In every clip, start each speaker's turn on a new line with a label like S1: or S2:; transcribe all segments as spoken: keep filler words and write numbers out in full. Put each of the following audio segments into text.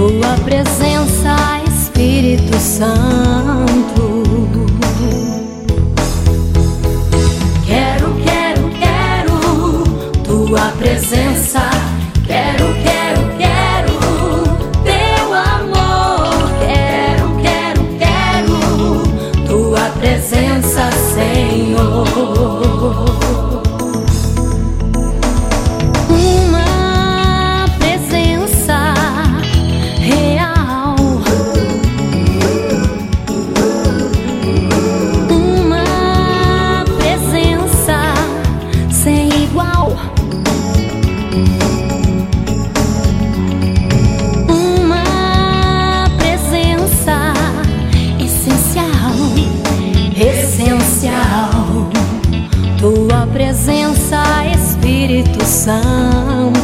S1: Tua presença, Espírito Santo. Quero, quero, quero Tua presença. Quero, quero, quero Teu amor. Quero, quero, quero Tua presença, Senhor. Tua presença, Espírito Santo.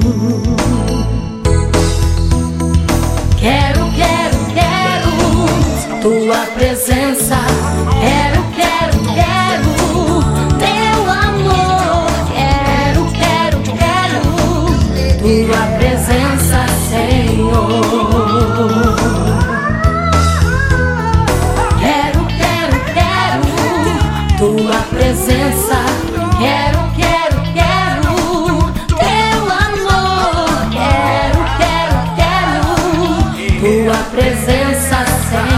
S1: Quero, quero, quero Tua presença. Quero, quero, quero Teu amor. Quero, quero, quero Tua presença, Senhor. Quero, quero, quero Tua presença. Quero, quero, quero Teu amor. Quero, quero, quero Tua presença, Senhor.